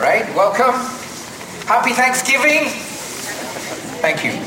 right, welcome. Happy Thanksgiving. Thank you.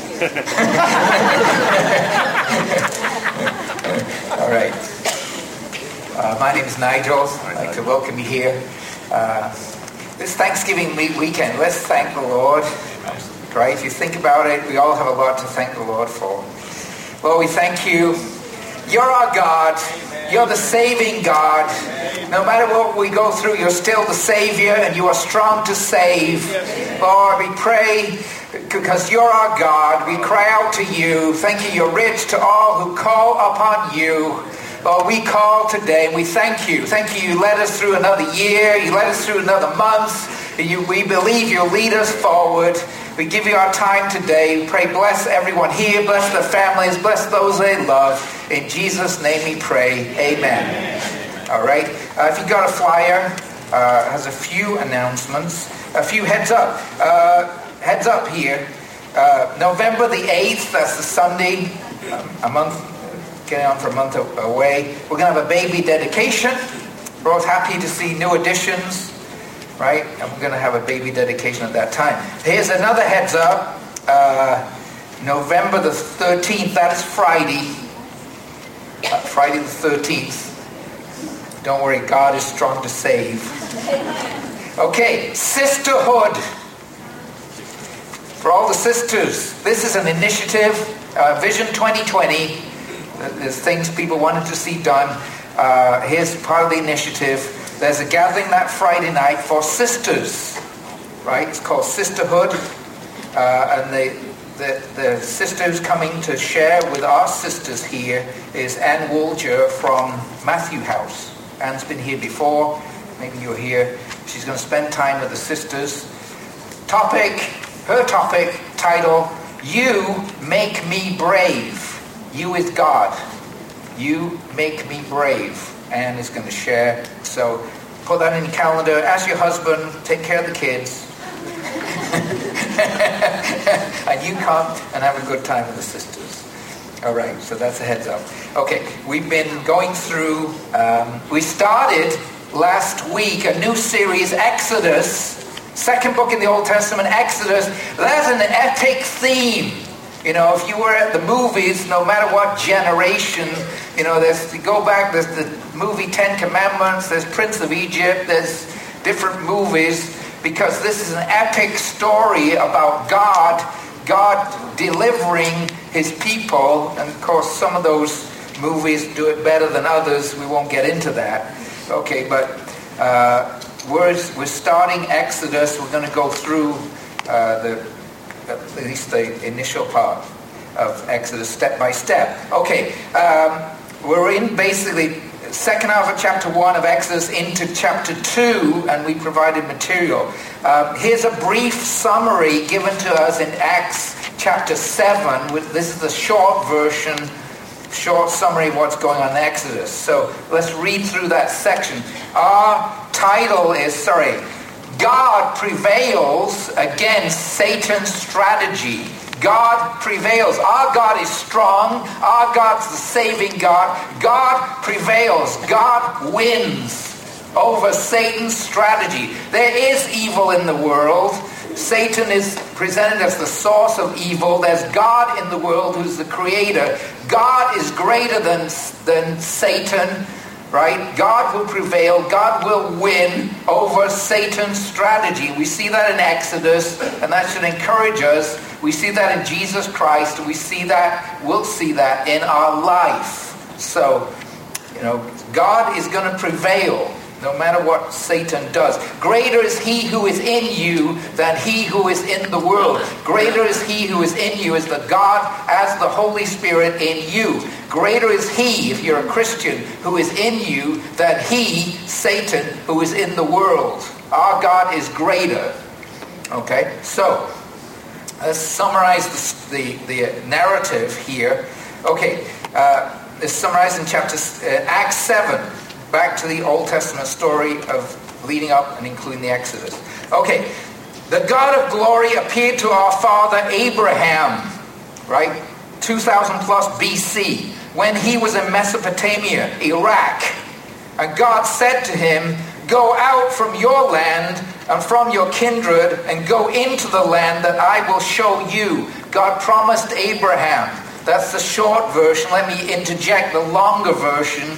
All right. My name is Nigel. I'd like to welcome you here. This Thanksgiving weekend, let's thank the Lord. Right? If you think about it, we all have a lot to thank the Lord for. Lord, we thank you. You're our God. You're the saving God. No matter what we go through, you're still the Savior, and you are strong to save. Lord, we pray because you're our God. We cry out to you. Thank you. You're rich to all who call upon you. Lord, we call today, and we thank you. Thank you. You led us through another year. You led us through another month. We believe you'll lead us forward. We give you our time today. We pray, bless everyone here. Bless their families. Bless those they love. In Jesus' name we pray. Amen. All right. If you got a flyer, has a few announcements. A few heads up. Heads up here. November the 8th, that's the Sunday, a month, getting on for a month away. We're going to have a baby dedication. We're always happy to see new additions, right? And we're going to have a baby dedication at that time. Here's another heads up. November the 13th, that is Friday. Friday the 13th. Don't worry, God is strong to save. Okay, sisterhood. For all the sisters, this is an initiative, Vision 2020. There's things people wanted to see done. Here's part of the initiative. There's a gathering that Friday night for sisters, right? It's called Sisterhood. And the sisters coming to share with our sisters here is Ann Woolger from Matthew House. Anne's been here before. Maybe you're here. She's going to spend time with the sisters. Her topic, title, You Make Me Brave. You is God. You make me brave. Anne is going to share. So put that in your calendar. Ask your husband. Take care of the kids. And you come and have a good time with the sisters. All right. So that's a heads up. Okay. We've been going through. We started last week a new series, Exodus. Second book in the Old Testament, Exodus. That's an epic theme. You know, if you were at the movies, no matter what generation, you know, there's the movie Ten Commandments, there's Prince of Egypt, there's different movies, because this is an epic story about God delivering his people. And of course, some of those movies do it better than others. We won't get into that. Okay, but we're starting Exodus. We're going to go through at least the initial part of Exodus step by step. Okay, we're in basically second half of chapter 1 of Exodus into chapter 2, and we provided material. Here's a brief summary given to us in Acts chapter 7. This is the short version, short summary of what's going on in Exodus. So let's read through that section. Our title is, God prevails against Satan's strategy. God prevails. Our God is strong. Our God's the saving God. God prevails. God wins over Satan's strategy. There is evil in the world. Satan is presented as the source of evil. There's God in the world who's the creator. God is greater than Satan. Right? God will prevail. God will win over Satan's strategy. We see that in Exodus, and that should encourage us. We see that in Jesus Christ. We'll see that in our life. So, you know, God is going to prevail no matter what Satan does. Greater is he who is in you than he who is in the world. Greater is he who is in you as the God, as the Holy Spirit in you. Greater is he, if you're a Christian, who is in you than he, Satan, who is in the world. Our God is greater. Okay, so let's summarize the narrative here. Okay, it's summarized in Acts 7. Back to the Old Testament story of leading up and including the Exodus. Okay, the God of glory appeared to our father Abraham, right, 2000 plus BC, when he was in Mesopotamia, Iraq. And God said to him, "Go out from your land and from your kindred, and go into the land that I will show you. God promised Abraham. That's the short version. Let me interject the longer version,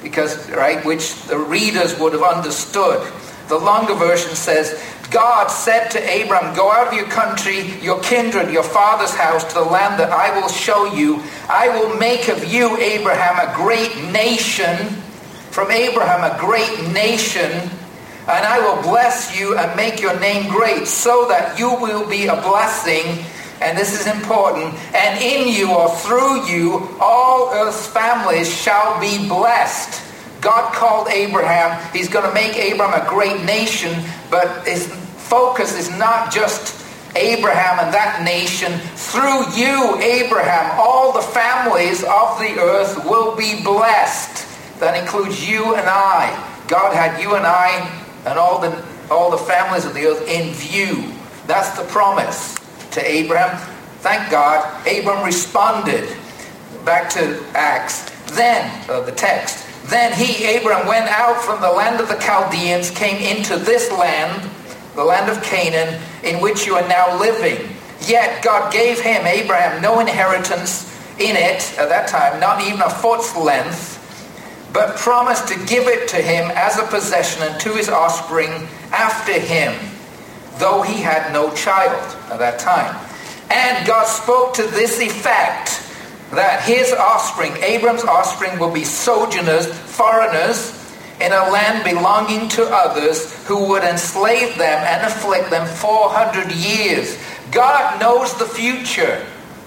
which the readers would have understood. The longer version says, God said to Abram, go out of your country, your kindred, your father's house, to the land that I will show you. I will make of you, Abraham, a great nation. From Abraham, a great nation. And I will bless you and make your name great, so that you will be a blessing. And this is important. And in you or through you, all earth's families shall be blessed. God called Abraham. He's going to make Abraham a great nation, but his focus is not just Abraham and that nation. Through you, Abraham, all the families of the earth will be blessed. That includes you and I. God had you and I and all the families of the earth in view. That's the promise to Abraham. Thank God. Abram responded. Back to Acts. Then, the text. Then he, Abram, went out from the land of the Chaldeans, came into this land, the land of Canaan, in which you are now living. Yet God gave him, Abraham, no inheritance in it at that time, not even a foot's length, but promised to give it to him as a possession and to his offspring after him, though he had no child at that time. And God spoke to this effect, that his offspring, Abram's offspring, will be sojourners, foreigners, in a land belonging to others, who would enslave them and afflict them 400 years. God knows the future.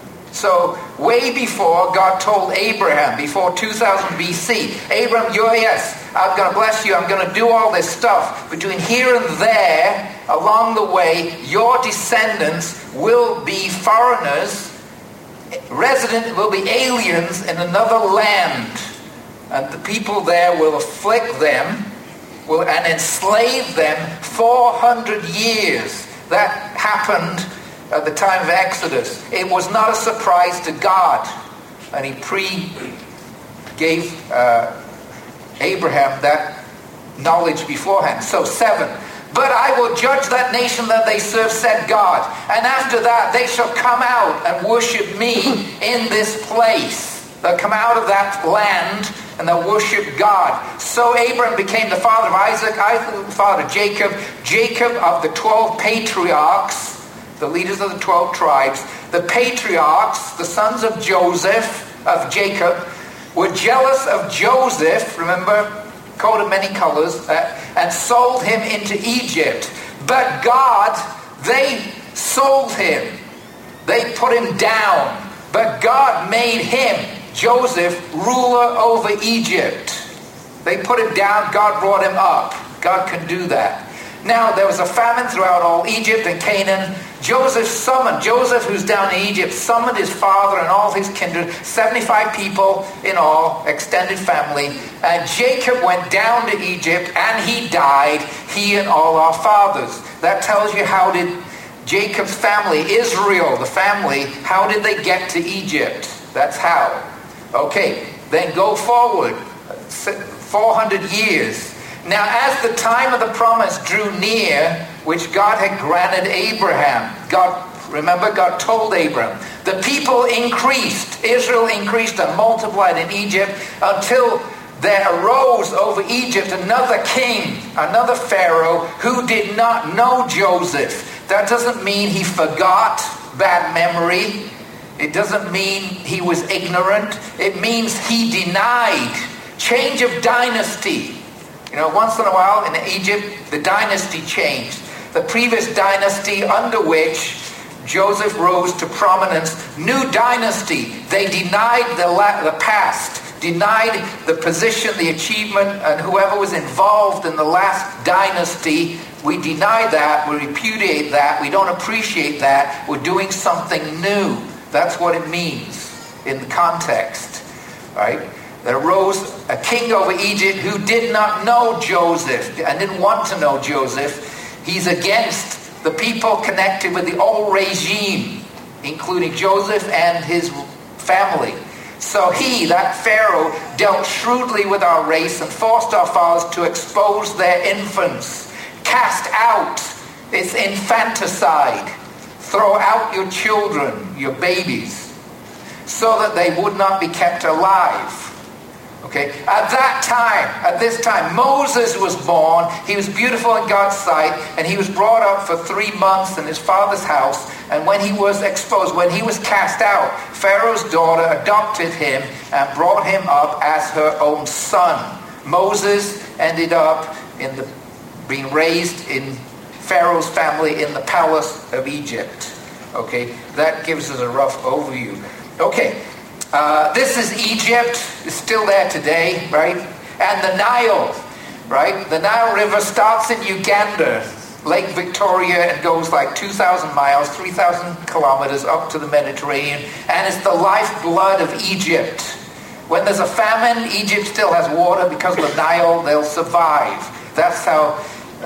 So way before God told Abraham, before 2000 BC, Abram, I'm going to bless you, I'm going to do all this stuff. Between here and there, along the way, your descendants will be foreigners, will be aliens in another land. And the people there will afflict them and enslave them 400 years. That happened at the time of Exodus. It was not a surprise to God. And he gave Abraham that knowledge beforehand. So 7. But I will judge that nation that they serve, said God. And after that they shall come out and worship me in this place. They'll come out of that land and they'll worship God. So Abraham became the father of Isaac, Isaac the father of Jacob, Jacob of the 12 patriarchs, the leaders of the 12 tribes. The patriarchs, the sons of Jacob, were jealous of Joseph, remember, coat of many colors, and sold him into Egypt. But God, they sold him. They put him down. But God made him, Joseph, ruler over Egypt. They put him down, God brought him up. God can do that. Now, there was a famine throughout all Egypt and Canaan. Joseph, who's down in Egypt, summoned his father and all his kindred, 75 people in all, extended family. And Jacob went down to Egypt and he died, he and all our fathers. That tells you how did Jacob's family, Israel, the family, how did they get to Egypt? That's how. Okay, then go forward 400 years. Now, as the time of the promise drew near, which God had granted Abraham, God told Abraham, the people increased, Israel increased and multiplied in Egypt until there arose over Egypt another king, another Pharaoh, who did not know Joseph. That doesn't mean he forgot, bad memory. It doesn't mean he was ignorant. It means he denied. Change of dynasty. Once in a while in Egypt, the dynasty changed. The previous dynasty under which Joseph rose to prominence, new dynasty. They denied the past, denied the position, the achievement, and whoever was involved in the last dynasty. We deny that, we repudiate that, we don't appreciate that, we're doing something new. That's what it means in the context, right? There arose a king over Egypt who did not know Joseph and didn't want to know Joseph. He's against the people connected with the old regime, including Joseph and his family. So he, that Pharaoh, dealt shrewdly with our race and forced our fathers to expose their infants, cast out It's infanticide. Throw out your children, your babies, so that they would not be kept alive. Okay, at this time, Moses was born. He was beautiful in God's sight, and he was brought up for 3 months in his father's house. And when he was exposed, when he was cast out, Pharaoh's daughter adopted him and brought him up as her own son. Moses ended up being raised in Pharaoh's family in the palace of Egypt. Okay, that gives us a rough overview. Okay. This is Egypt. It's still there today, right? And the Nile, right? The Nile River starts in Uganda, Lake Victoria, and goes like 2,000 miles, 3,000 kilometers up to the Mediterranean. And it's the lifeblood of Egypt. When there's a famine, Egypt still has water. Because of the Nile, they'll survive. That's how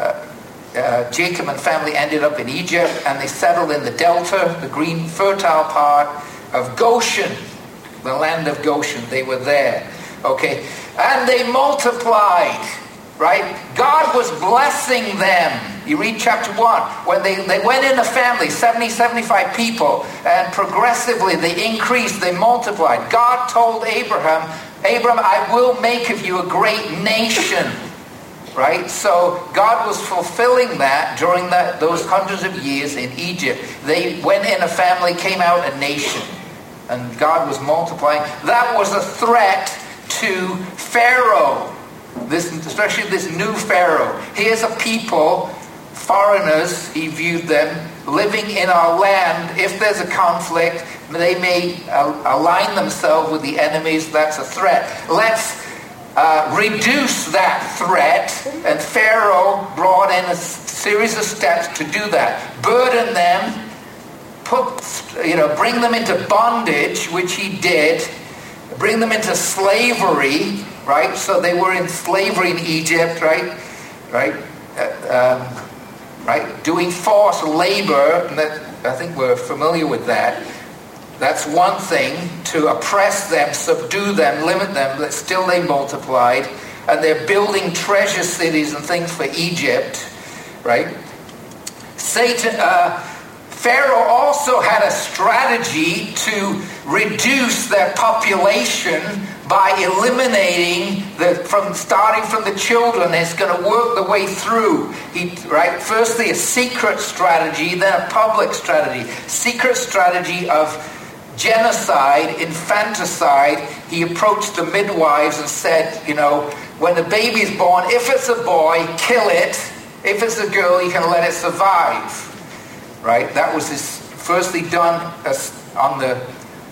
Jacob and family ended up in Egypt. And they settled in the delta, the green, fertile part of Goshen. The land of Goshen, they were there. Okay, and they multiplied, right? God was blessing them. You read chapter 1, when they went in a family, 70, 75 people, and progressively they increased, they multiplied. God told Abram, I will make of you a great nation. Right? So God was fulfilling that during those hundreds of years in Egypt. They went in a family, came out a nation. And God was multiplying. That was a threat to Pharaoh. Especially this new Pharaoh. Here's a people, foreigners, he viewed them, living in our land. If there's a conflict, they may align themselves with the enemies. That's a threat. Let's reduce that threat. And Pharaoh brought in a series of steps to do that. Burden them. Bring them into bondage, which he did. Bring them into slavery, right? So they were in slavery in Egypt, right? Doing forced labor. And I think we're familiar with that. That's one thing, to oppress them, subdue them, limit them, but still they multiplied. And they're building treasure cities and things for Egypt, right? Pharaoh also had a strategy to reduce their population by eliminating starting from the children. It's going to work the way through. Firstly, a secret strategy, then a public strategy. Secret strategy of genocide, infanticide. He approached the midwives and said, when the baby's born, if it's a boy, kill it. If it's a girl, you can let it survive. Right? That was firstly done on the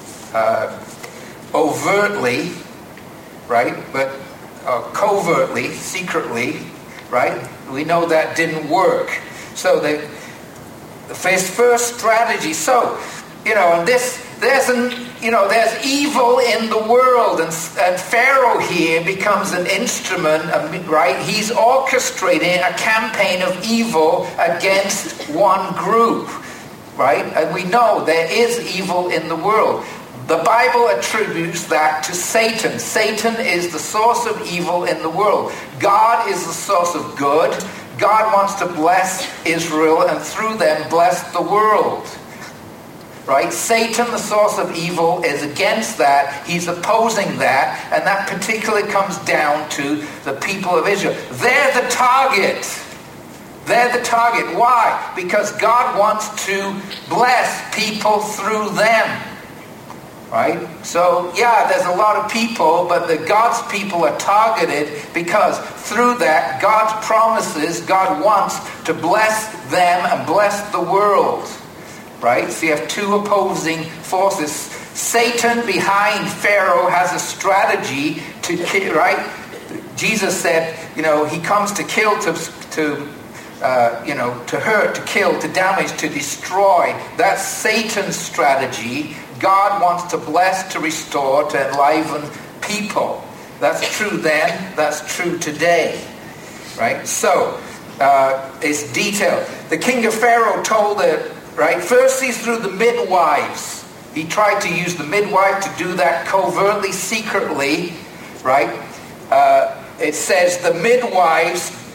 overtly, right? But covertly, secretly, right? We know that didn't work. So his first strategy. So, and there's evil in the world, and Pharaoh here becomes an instrument, right? He's orchestrating a campaign of evil against one group, right? And we know there is evil in the world. The Bible attributes that to Satan. Satan is the source of evil in the world. God is the source of good. God wants to bless Israel and through them bless the world. Right? Satan, the source of evil, is against that. He's opposing that. And that particularly comes down to the people of Israel. They're the target. They're the target. Why? Because God wants to bless people through them. Right? So, there's a lot of people, but God's people are targeted because through that, God's promises, God wants to bless them and bless the world. Right? So you have two opposing forces. Satan behind Pharaoh has a strategy to kill, right? Jesus said, he comes to kill, to hurt, to kill, to damage, to destroy. That's Satan's strategy. God wants to bless, to restore, to enliven people. That's true then. That's true today. Right? So, it's detailed. The king of Pharaoh told it, right? First, he's through the midwives. He tried to use the midwife to do that covertly, secretly, right? It says the midwives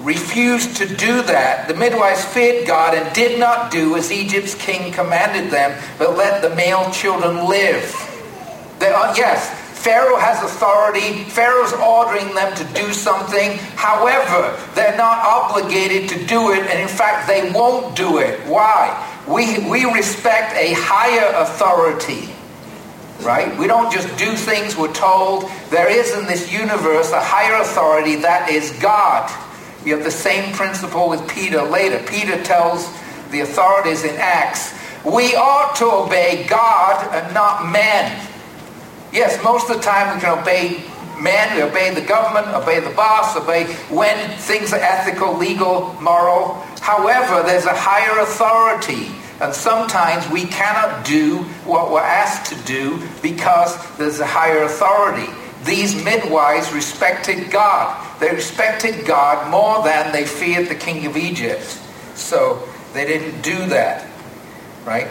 refused to do that. The midwives feared God and did not do as Egypt's king commanded them, but let the male children live. Yes, Pharaoh has authority. Pharaoh's ordering them to do something. However, they're not obligated to do it, and in fact, they won't do it. Why? We respect a higher authority, right? We don't just do things we're told. There is in this universe a higher authority, that is God. You have the same principle with Peter later. Peter tells the authorities in Acts, we ought to obey God and not men. Yes, most of the time we can obey men, we obey the government, obey the boss, obey when things are ethical, legal, moral. However, there's a higher authority, and sometimes we cannot do what we're asked to do because there's a higher authority. These midwives respected God. They respected God more than they feared the king of Egypt. So they didn't do that, right?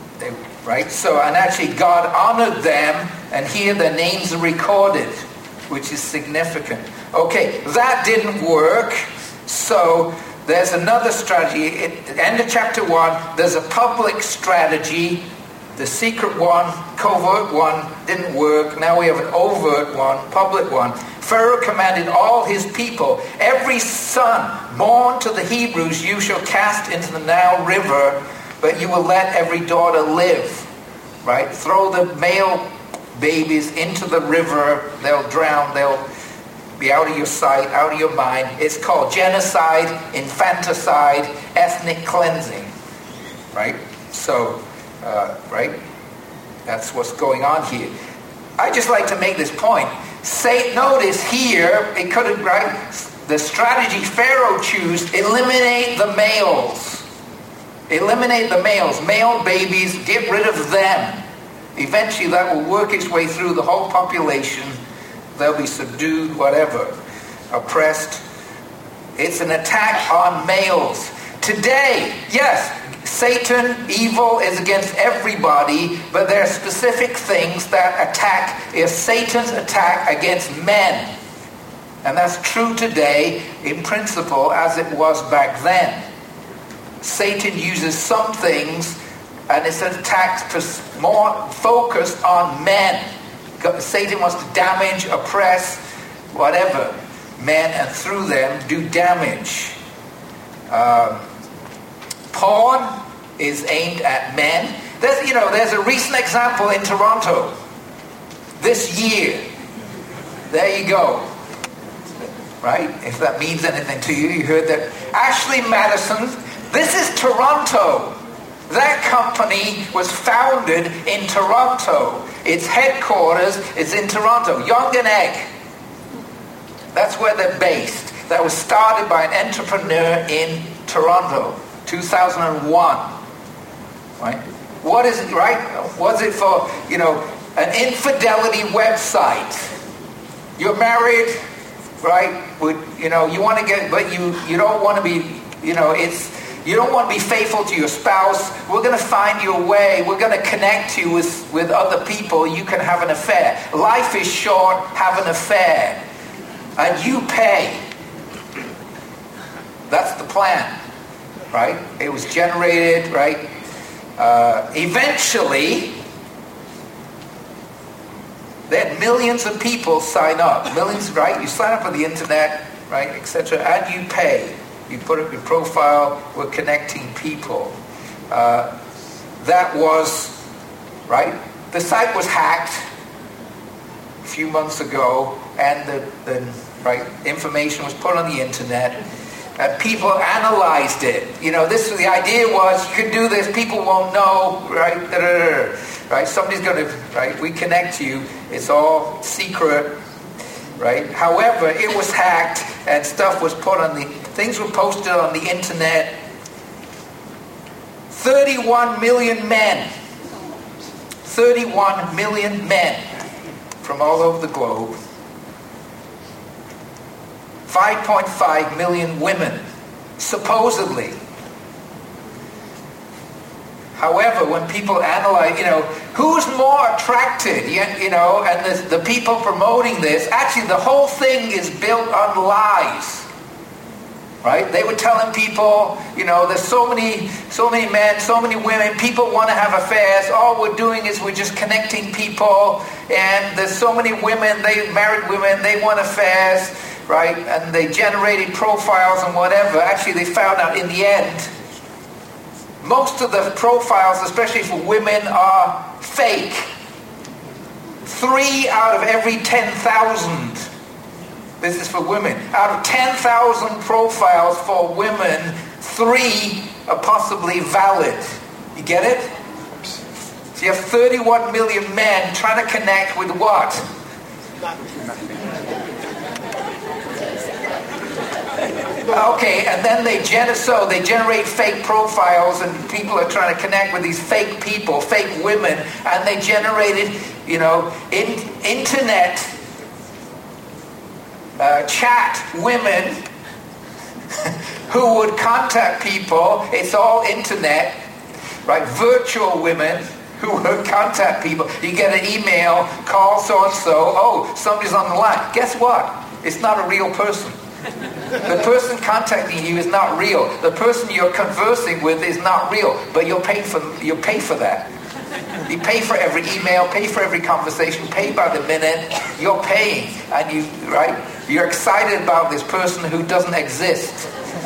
So, and actually God honored them, and here their names are recorded, which is significant. Okay, that didn't work. So there's another strategy. At the end of chapter 1, there's a public strategy. The secret one, covert one, didn't work. Now we have an overt one, public one. Pharaoh commanded all his people, every son born to the Hebrews you shall cast into the Nile River, but you will let every daughter live. Right? Throw the male babies into the river. They'll drown. They'll be out of your sight, out of your mind. It's called genocide, infanticide, ethnic cleansing. Right? So, right? That's what's going on here. I just like to make this point. Notice here, it could have, right? The strategy Pharaoh chose, eliminate the males. Eliminate the males. Male babies, get rid of them. Eventually that will work its way through the whole population. They'll be subdued, whatever. Oppressed. It's an attack on males. Today, yes, Satan, evil is against everybody, but there are specific things that attack, is Satan's attack against men. And that's true today in principle as it was back then. Satan uses some things, and it's an attack more focused on men. Satan wants to damage, oppress, whatever, men, and through them do damage. Porn is aimed at men. There's a recent example in Toronto this year. There you go. Right? If that means anything to you, you heard that. Ashley Madison. This is Toronto. That company was founded in Toronto. Its headquarters is in Toronto. Young and Egg. That's where they're based. That was started by an entrepreneur in Toronto, 2001. Right? What is it, right? Was it for, an infidelity website? You're married, right? You want to get, but you don't want to be, you don't want to be faithful to your spouse. We're going to find you a way. We're going to connect you with other people. You can have an affair. Life is short. Have an affair. And you pay. That's the plan. Right? It was generated, right? Eventually, they had millions of people sign up. Millions, right? You sign up on the internet, right, etc., and you pay. You put up your profile, we're connecting people. That was, right? The site was hacked a few months ago, and the information was put on the internet, and people analyzed it. The idea was, you can do this, people won't know, right? Right? Somebody's going to, right? We connect you. It's all secret, right? However, it was hacked, and stuff was put on things were posted on the internet. 31 million men. 31 million men from all over the globe. 5.5 million women, supposedly. However, when people analyze, who's more attracted, and the people promoting this, actually the whole thing is built on lies. right? They were telling people, there's so many men, so many women, people want to have affairs. All we're doing is we're just connecting people. And there's so many women, married women, they want affairs, right? And they generated profiles and whatever. Actually, they found out in the end, most of the profiles, especially for women, are fake. 3 out of every 10,000. This is for women. Out of 10,000 profiles for women, 3 are possibly valid. You get it? So you have 31 million men trying to connect with what? Okay, and then they generate fake profiles, and people are trying to connect with these fake people, fake women, and they generated, internet chat women who would contact people. It's all internet, right? Virtual women who would contact people. You get an email, call so-and-so, oh, somebody's on the line. Guess what? It's not a real person. The person contacting you is not real. The person you're conversing with is not real, but you'll pay for that. You pay for every email, pay for every conversation, pay by the minute. You're paying, and you're excited about this person who doesn't exist.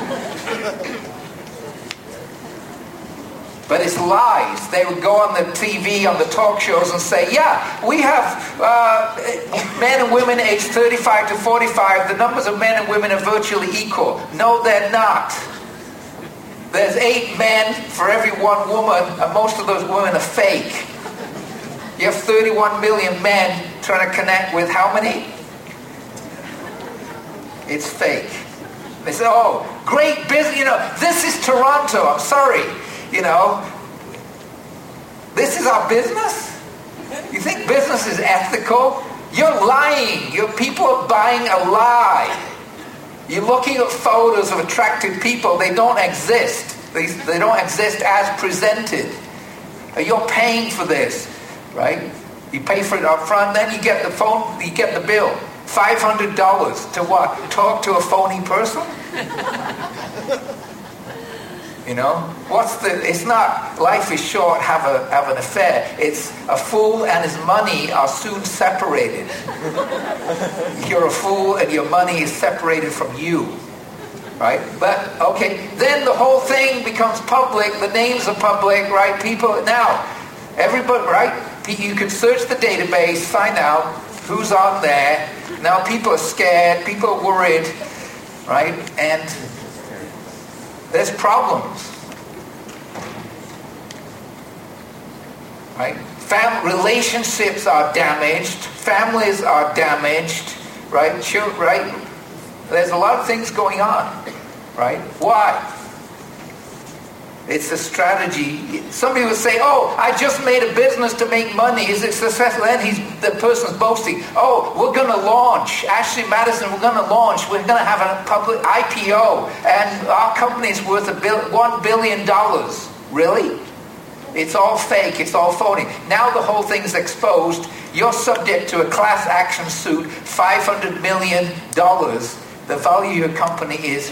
But it's lies. They would go on the TV, on the talk shows and say, yeah, we have men and women aged 35 to 45. The numbers of men and women are virtually equal. No, they're not. There's 8 men for every 1 woman, and most of those women are fake. You have 31 million men trying to connect with how many? It's fake. They say, oh, great business, this is Toronto, I'm sorry. This is our business? You think business is ethical? You're lying. People are buying a lie. You're looking at photos of attractive people. They don't exist. They don't exist as presented. You're paying for this, right? You pay for it up front, then you get the phone, you get the bill. $500 to what? Talk to a phony person? It's not life is short, have an affair. It's a fool and his money are soon separated. You're a fool and your money is separated from you. Right? But, okay, then the whole thing becomes public, the names are public, right? People, now, everybody, right? You can search the database, find out who's on there. Now people are scared, people are worried, right? And there's problems, right? Relationships are damaged, families are damaged, right? Right? There's a lot of things going on, right? Why? It's a strategy. Somebody would say, oh, I just made a business to make money. Is it successful? And the person's boasting, oh, we're going to launch. Ashley Madison, we're going to launch. We're going to have a public IPO. And our company is worth $1 billion. Really? It's all fake. It's all phony. Now the whole thing's exposed. You're subject to a class action suit, $500 million. The value of your company is...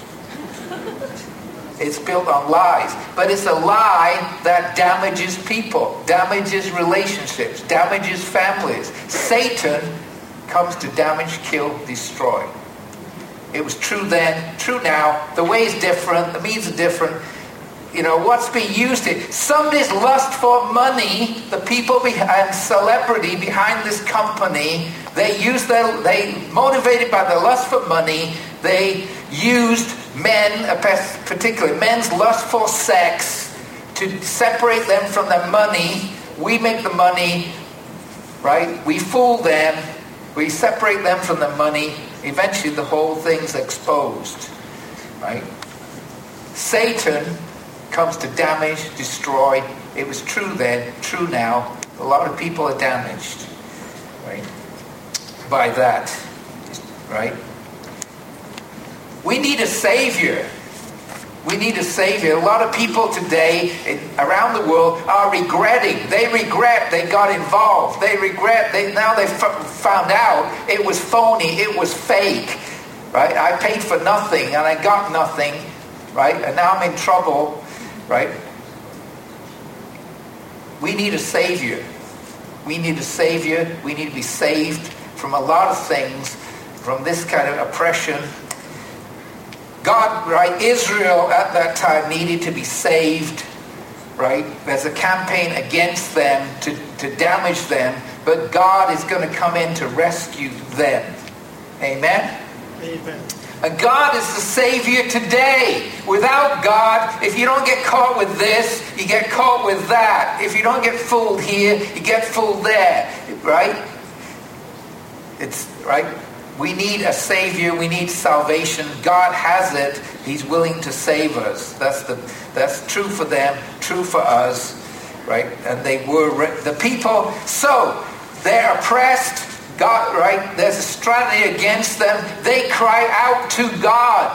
It's built on lies. But it's a lie that damages people, damages relationships, damages families. Satan comes to damage, kill, destroy. It was true then, true now. The way is different. The means are different. What's being used here? Somebody's lust for money, the people and celebrity behind this company, they motivated by the lust for money, they used men, particularly men's lust for sex, to separate them from their money. We make the money, right? We fool them. We separate them from the money. Eventually the whole thing's exposed, right? Satan comes to damage, destroy. It was true then, true now. A lot of people are damaged, right? By that, right? We need a savior. We need a savior. A lot of people today around the world are regretting. They regret they got involved. They regret now they found out it was phony, it was fake. right? I paid for nothing and I got nothing, right? And now I'm in trouble, right? We need a Savior. We need a Savior. We need to be saved from a lot of things, from this kind of oppression. God, right, Israel at that time needed to be saved, right? There's a campaign against them to damage them, but God is going to come in to rescue them. Amen? Amen. And God is the Savior today. Without God, if you don't get caught with this, you get caught with that. If you don't get fooled here, you get fooled there. Right? It's right. We need a Savior. We need salvation. God has it. He's willing to save us. That's true for them, true for us. Right? And they were the people. So they're oppressed. God, right? There's a strategy against them. They cry out to God.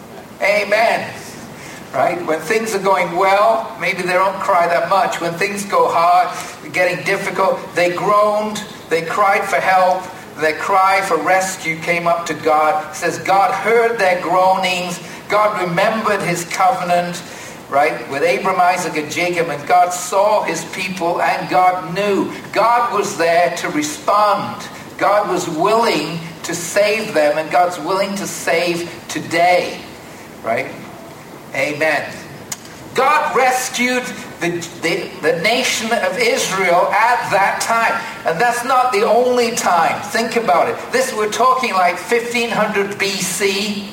Amen. Right? When things are going well, maybe they don't cry that much. When things go hard, getting difficult, they groaned. They cried for help. Their cry for rescue came up to God. It says God heard their groanings. God remembered his covenant, right, with Abraham, Isaac, and Jacob. And God saw his people, and God knew. God was there to respond. God was willing to save them, and God's willing to save today. Right? Amen. God rescued the nation of Israel at that time. And that's not the only time. Think about it. We're talking like 1500 BC.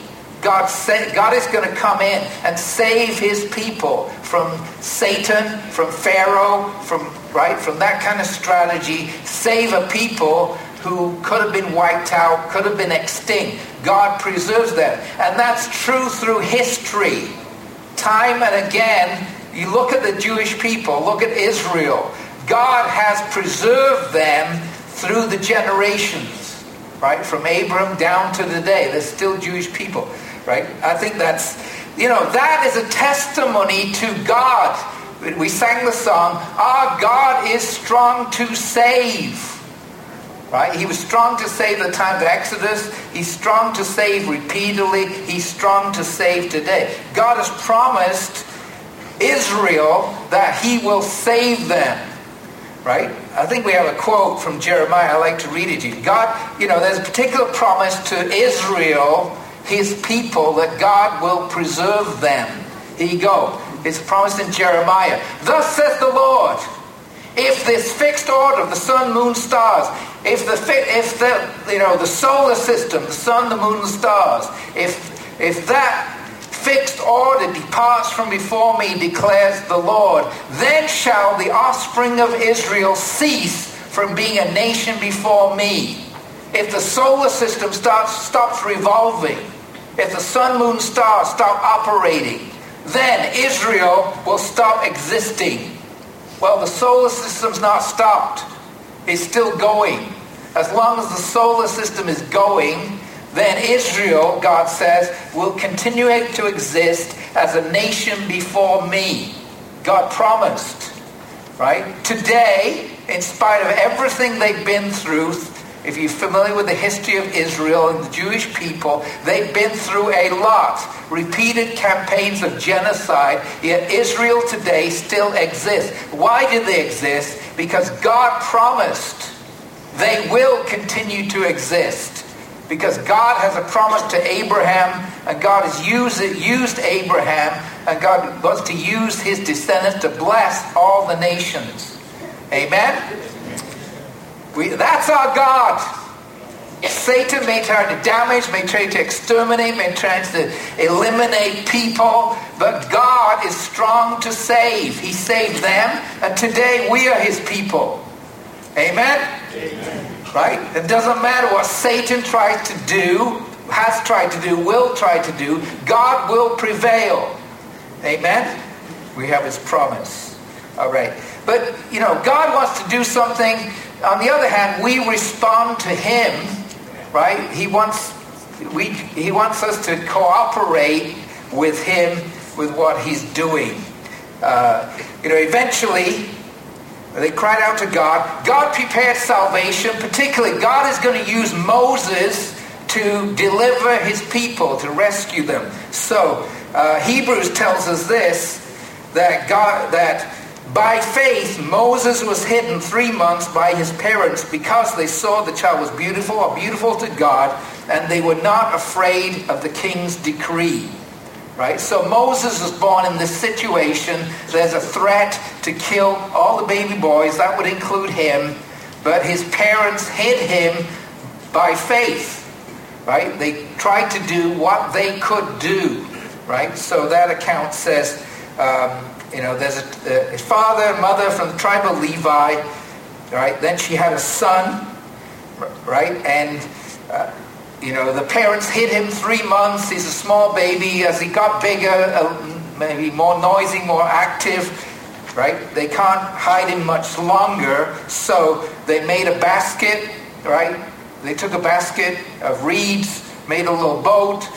God is going to come in and save his people from Satan, from Pharaoh, from that kind of strategy. Save a people who could have been wiped out, could have been extinct. God preserves them. And that's true through history. Time and again, you look at the Jewish people, look at Israel. God has preserved them through the generations, right? From Abram down to today. They're still Jewish people, right? I think that is a testimony to God. We sang the song, our God is strong to save. Right? He was strong to save the time of Exodus. He's strong to save repeatedly. He's strong to save today. God has promised Israel that he will save them. Right? I think we have a quote from Jeremiah. I like to read it to you. God, there's a particular promise to Israel, his people, that God will preserve them. Here you go. It's promised in Jeremiah. Thus says the Lord, if this fixed order of the sun, moon, stars, if the solar system, the sun, the moon, and stars, if that fixed order departs from before me, declares the Lord, then shall the offspring of Israel cease from being a nation before me. If the solar system stops revolving, if the sun, moon, stars stop operating, then Israel will stop existing. Well, the solar system's not stopped. It's still going. As long as the solar system is going, then Israel, God says, will continue to exist as a nation before me. God promised, right? Today, in spite of everything they've been through, if you're familiar with the history of Israel and the Jewish people, they've been through a lot. Repeated campaigns of genocide, yet Israel today still exists. Why do they exist? Because God promised they will continue to exist. Because God has a promise to Abraham, and God has used Abraham, and God wants to use his descendants to bless all the nations. Amen? That's our God. Satan may try to damage, may try to exterminate, may try to eliminate people, but God is strong to save. He saved them, and today we are his people. Amen? Amen. Right? It doesn't matter what Satan tries to do, has tried to do, will try to do, God will prevail. Amen? We have his promise. All right. But, God wants to do something. On the other hand, we respond to him, right? He wants us to cooperate with him, with what he's doing. Eventually, they cried out to God. God prepared salvation. Particularly, God is going to use Moses to deliver his people, to rescue them. So Hebrews tells us this, that by faith Moses was hidden 3 months by his parents because they saw the child was beautiful or beautiful to God, and they were not afraid of the king's decree. Right? So Moses was born in this situation. There's a threat to kill all the baby boys. That would include him. But his parents hid him by faith. Right? They tried to do what they could do. Right? So that account says, there's a father and mother from the tribe of Levi. Right? Then she had a son. Right? And the parents hid him 3 months. He's a small baby. As he got bigger, maybe more noisy, more active, right? They can't hide him much longer. So they made a basket, right? They took a basket of reeds, made a little boat,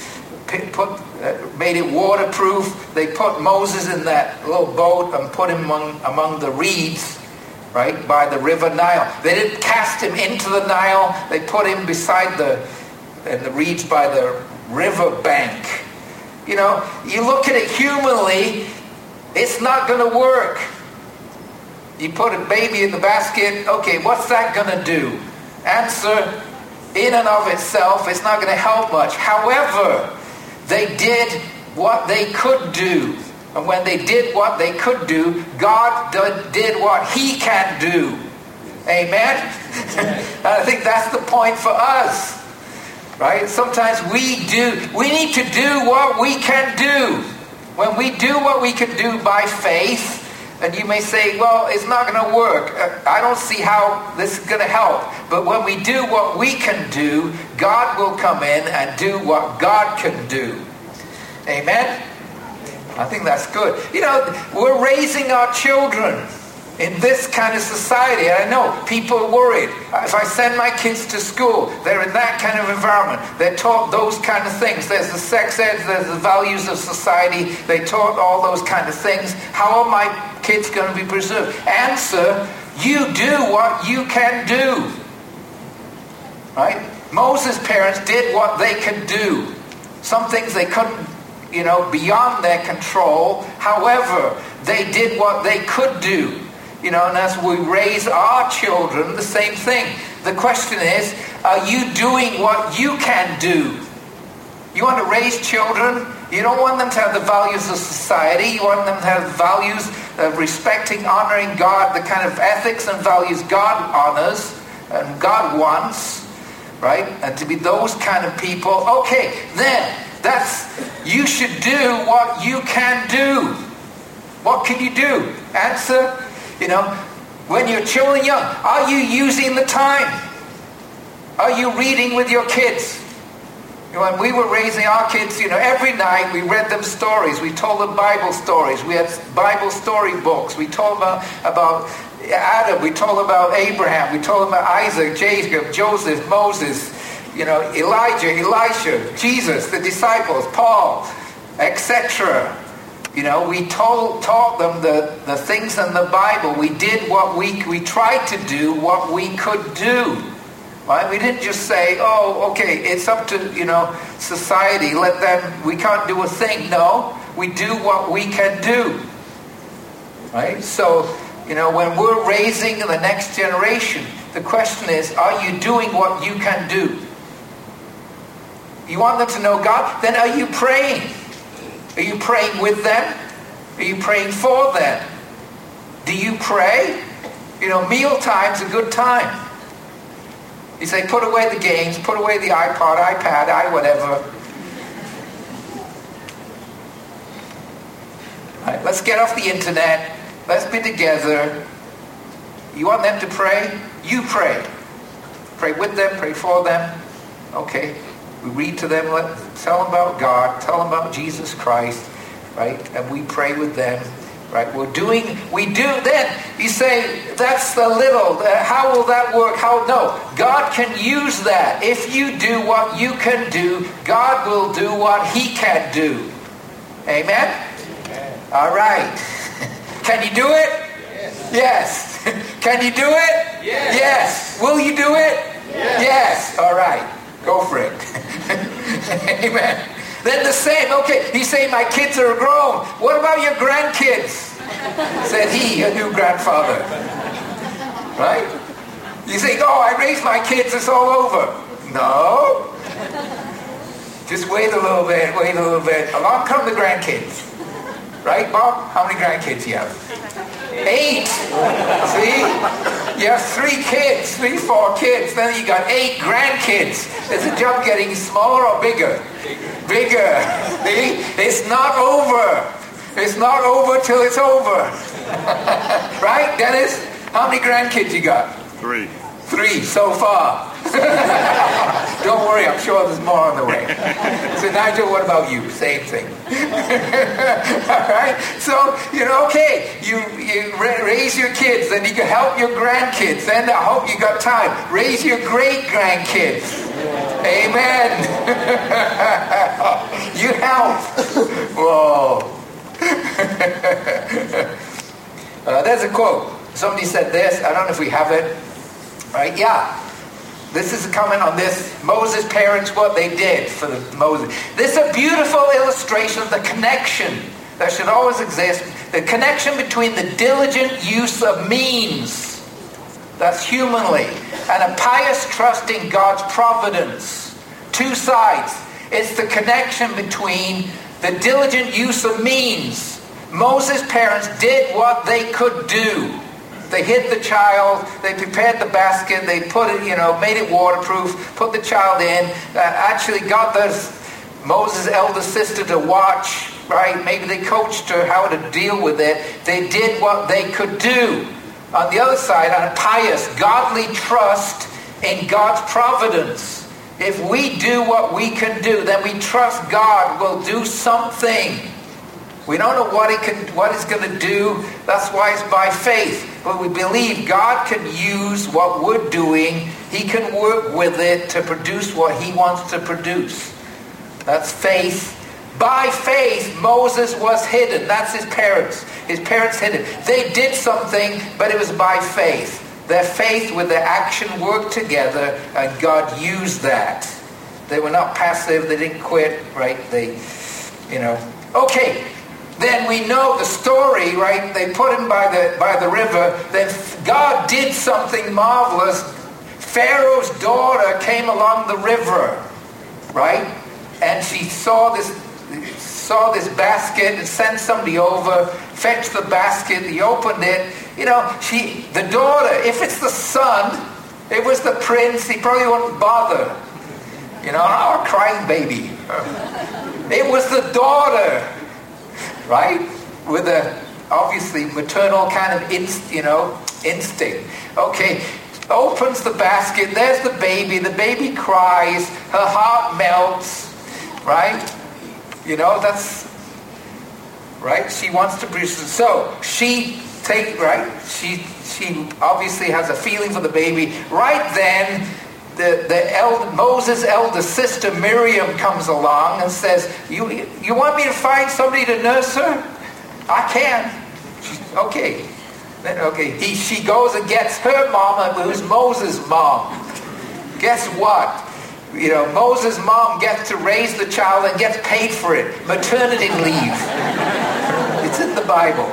made it waterproof. They put Moses in that little boat and put him among the reeds, right, by the river Nile. They didn't cast him into the Nile. They put him beside the reeds by the river bank. You look at it humanly, it's not going to work. You put a baby in the basket, okay, what's that going to do? Answer, in and of itself, it's not going to help much. However, they did what they could do. And when they did what they could do, God did what he can do. Amen? I think that's the point for us. Right? Sometimes we need to do what we can do. When we do what we can do by faith, and you may say, well, it's not going to work. I don't see how this is going to help. But when we do what we can do, God will come in and do what God can do. Amen? I think that's good. We're raising our children in this kind of society. I know people are worried. If I send my kids to school, they're in that kind of environment. They're taught those kind of things. There's the sex ed, there's the values of society. They taught all those kind of things. How are my kids going to be preserved? Answer, you do what you can do. Right? Moses' parents did what they could do. Some things they couldn't, beyond their control. However, they did what they could do. And as we raise our children, the same thing. The question is, are you doing what you can do? You want to raise children? You don't want them to have the values of society. You want them to have values of respecting, honoring God, the kind of ethics and values God honors and God wants, right? And to be those kind of people. Okay, then you should do what you can do. What can you do? Answer. When your children are young, are you using the time? Are you reading with your kids? When we were raising our kids, every night we read them stories. We told them Bible stories. We had Bible story books. We told them about Adam. We told them about Abraham. We told them about Isaac, Jacob, Joseph, Moses, Elijah, Elisha, Jesus, the disciples, Paul, etc. We taught them the things in the Bible. We did what we tried to do what we could do. Right? We didn't just say, oh, okay, it's up to, society. We can't do a thing. No, we do what we can do. Right? So, when we're raising the next generation, the question is, are you doing what you can do? You want them to know God? Then are you praying? Are you praying with them? Are you praying for them? Do you pray? Meal time's a good time. You say, put away the games, put away the iPad, whatever. Right, let's get off the internet. Let's be together. You want them to pray? You pray. Pray with them, pray for them. Okay. We read to them, tell them about God, tell them about Jesus Christ, right? And we pray with them, right? Then you say, that's the little, how will that work? No, God can use that. If you do what you can do, God will do what he can do. Amen? All right. Can you do it? Yes. Can you do it? Yes. Will you do it? Yes. All right. Go for it. Amen. Then the same, okay, he's saying my kids are grown. What about your grandkids? Said he, a new grandfather. Right? You say, oh, I raised my kids, it's all over. No. Just wait a little bit, Along come the grandkids. Right, Bob? How many grandkids do you have? 8. See? You have 3 kids, 4 kids. Then you got 8 grandkids. Is the job getting smaller or bigger? Bigger. See? It's not over. It's not over till it's over. Right, Dennis? How many grandkids you got? 3. 3 so far. Don't worry, I'm sure there's more on the way. So Nigel, what about you? Same thing. Alright? So, okay, you raise your kids, then you can help your grandkids, then I hope you got time. Raise your great-grandkids. Amen. You help. Whoa. There's a quote. Somebody said this. I don't know if we have it. Right? Yeah. This is a comment on this. Moses' parents, what they did for Moses. This is a beautiful illustration of the connection that should always exist. The connection between the diligent use of means, that's humanly, and a pious trust in God's providence. 2 sides. It's the connection between the diligent use of means. Moses' parents did what they could do. They hid the child, they prepared the basket, they put it, made it waterproof, put the child in, actually got Moses' elder sister to watch, right? Maybe they coached her how to deal with it. They did what they could do. On the other side, on a pious, godly trust in God's providence. If we do what we can do, then we trust God will do something. We don't know what He's going to do. That's why it's by faith. But we believe God can use what we're doing. He can work with it to produce what He wants to produce. That's faith. By faith, Moses was hidden. That's his parents. His parents hid him. They did something, but it was by faith. Their faith with their action worked together, and God used that. They were not passive. They didn't quit, right? Okay. Then we know the story, right? They put him by the river. Then God did something marvelous. Pharaoh's daughter came along the river, right? And she saw this basket and sent somebody over, fetched the basket. He opened it. The daughter. If it's the son, it was the prince. He probably wouldn't bother. Our crying baby. It was the daughter. Right? With a obviously maternal kind of instinct. Okay, opens the basket, there's the baby cries, her heart melts, right? That's right, she wants to produce. So she obviously has a feeling for the baby. Right then, Moses' elder sister Miriam comes along and says, you want me to find somebody to nurse her? I can. Okay. Then, she goes and gets her mama, who's Moses' mom. Guess what? Moses' mom gets to raise the child and gets paid for it. Maternity leave. It's in the Bible.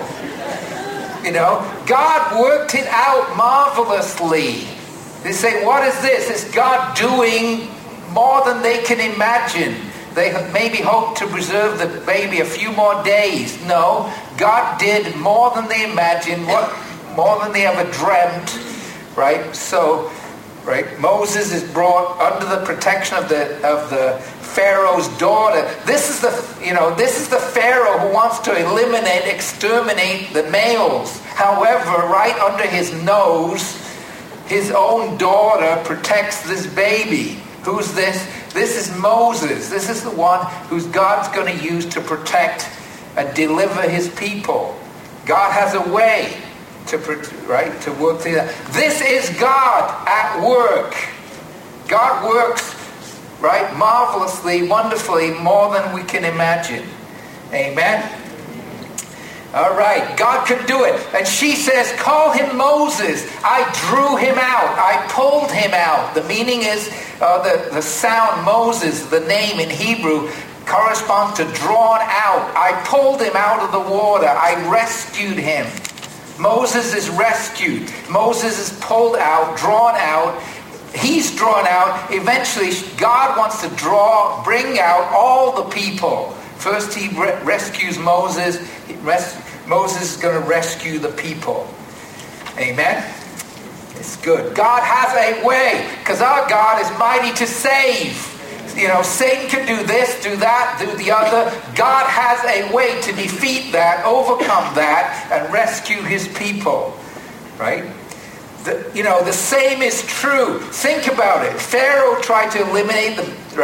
God worked it out marvelously. They say, what is this? Is God doing more than they can imagine? They maybe hope to preserve the baby a few more days. No, God did more than they imagined, more than they ever dreamt, right? So, right, Moses is brought under the protection of the Pharaoh's daughter. This is the Pharaoh who wants to exterminate the males. However, right under his nose, his own daughter protects this baby. Who's this? This is Moses. This is the one who's God's going to use to protect and deliver his people. God has a way to work together. This is God at work. God works, right, marvelously, wonderfully, more than we can imagine. Amen. All right, God could do it. And she says, call him Moses. I drew him out. I pulled him out. The meaning is the sound Moses, the name in Hebrew, corresponds to drawn out. I pulled him out of the water. I rescued him. Moses is rescued. Moses is pulled out, drawn out. He's drawn out. Eventually, God wants to bring out all the people. First, he rescues Moses. Moses is going to rescue the people. Amen? It's good. God has a way, because our God is mighty to save. You know, Satan can do this, do that, do the other. God has a way to defeat that, overcome that, and rescue his people. Right? The same is true. Think about it. Pharaoh tried to eliminate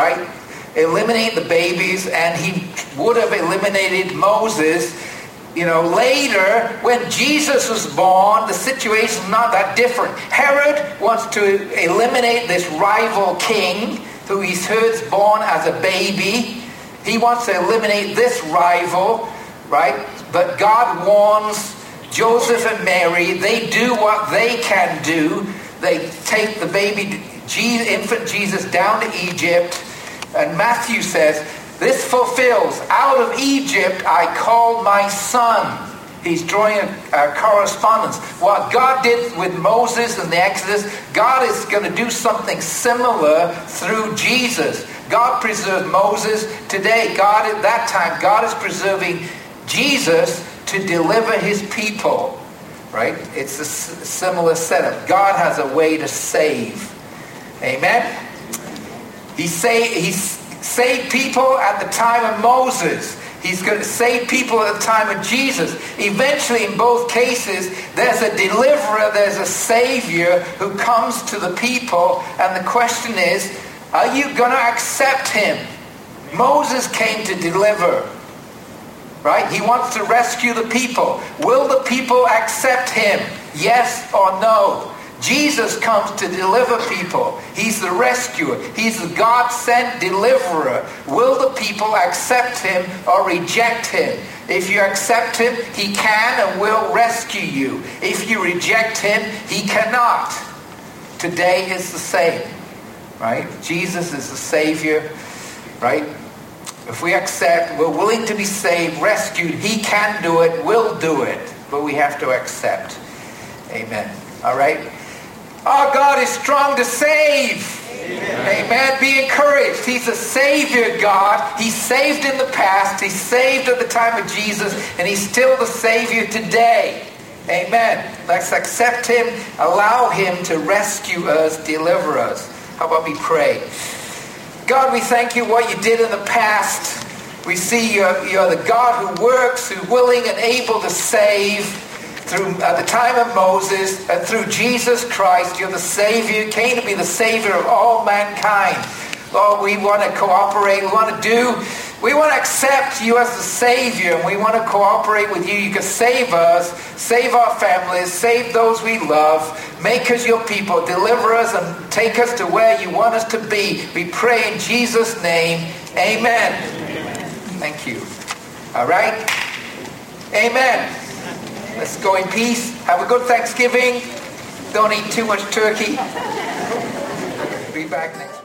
the babies, and he would have eliminated Moses. Later, when Jesus was born, the situation is not that different. Herod wants to eliminate this rival king who he's heard born as a baby. He wants to eliminate this rival, right? But God warns Joseph and Mary. They do what they can do. They take the baby, infant Jesus, down to Egypt. And Matthew says, this fulfills, out of Egypt I called my son. He's drawing a correspondence. What God did with Moses in the Exodus, God is going to do something similar through Jesus. God preserved Moses. Today, at that time, God is preserving Jesus to deliver his people. Right? It's a similar setup. God has a way to save. Amen? He saved people at the time of Moses. He's going to save people at the time of Jesus. Eventually, in both cases, there's a deliverer, there's a savior who comes to the people. And the question is, are you going to accept him? Moses came to deliver. Right? He wants to rescue the people. Will the people accept him? Yes or no? Jesus comes to deliver people. He's the rescuer. He's the God-sent deliverer. Will the people accept him or reject him? If you accept him, he can and will rescue you. If you reject him, he cannot. Today is the same. Right? Jesus is the Savior. Right? If we accept, we're willing to be saved, rescued, he can do it, will do it. But we have to accept. Amen. All right? Our God is strong to save. Amen. Amen. Be encouraged. He's a Savior God. He saved in the past. He saved at the time of Jesus. And he's still the Savior today. Amen. Let's accept him. Allow him to rescue us, deliver us. How about we pray? God, we thank you what you did in the past. We see you're the God who works, who's willing and able to save. At the time of Moses and through Jesus Christ, you're the Savior. You came to be the Savior of all mankind. Lord, we want to cooperate. We want to accept you as the Savior, and we want to cooperate with you. You can save us, save our families, save those we love, make us your people, deliver us, and take us to where you want us to be. We pray in Jesus' name. Amen. Thank you. All right? Amen. Let's go in peace. Have a good Thanksgiving. Don't eat too much turkey. Be back next week.